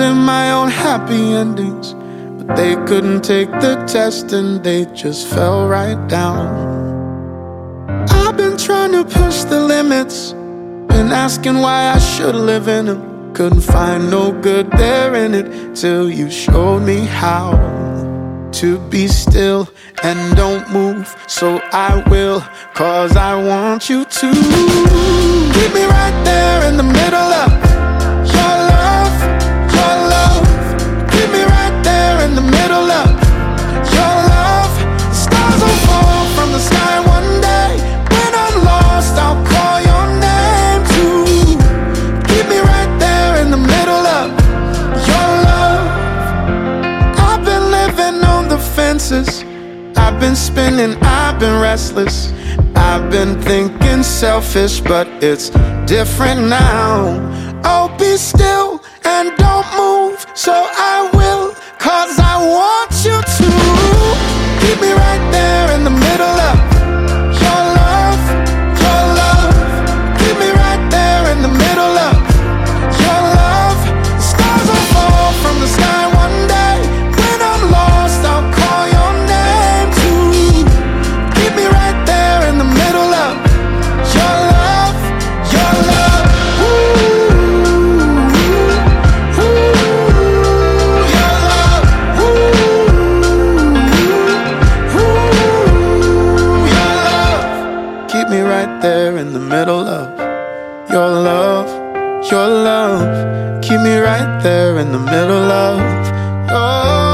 building my own happy endings, but they couldn't take the test and they just fell right down. I've been trying to push the limits, been asking why I should live in them. Couldn't find no good there in it till you showed me how to be still and don't move. So I will, 'cause I want you to keep me right there in the middle of your love, your love. Keep me right there in the middle of your love. The stars will fall from the sky one day. When I'm lost, I'll call your name too. Keep me right there in the middle of your love. I've been living on the fences, I've been spinning, I've been restless, I've been thinking selfish, but it's different now. Oh, be still and don't move, so I will, 'cause I want you to keep me right there in the middle of your love, your love. Keep me right there in the middle of your love. The stars will fall from the sky one day. When I'm lost, I'll call your name too. Keep me right there in the middle of your love, your love. Keep me right there in the middle of your love, your love. Keep me right there in the middle of your